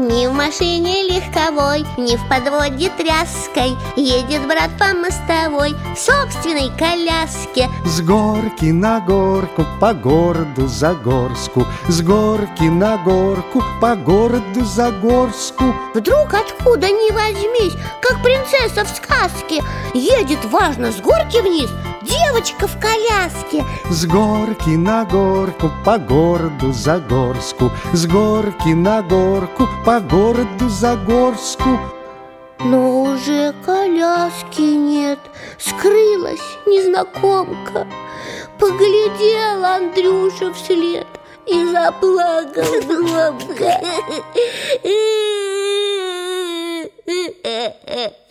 Ни в машине легковой, ни в подводе тряской едет брат по мостовой в собственной коляске. С горки на горку, по городу Загорску, с горки на горку, по городу Загорску. Вдруг откуда ни возьмись, как принцесса в сказке, едет важно с горки вниз девочка в коляске. С горки на горку, по городу Загорску, с горки на горку, по городу Загорску. Но уже коляски нет, скрылась незнакомка. Поглядел Андрюша вслед и заплакал громко.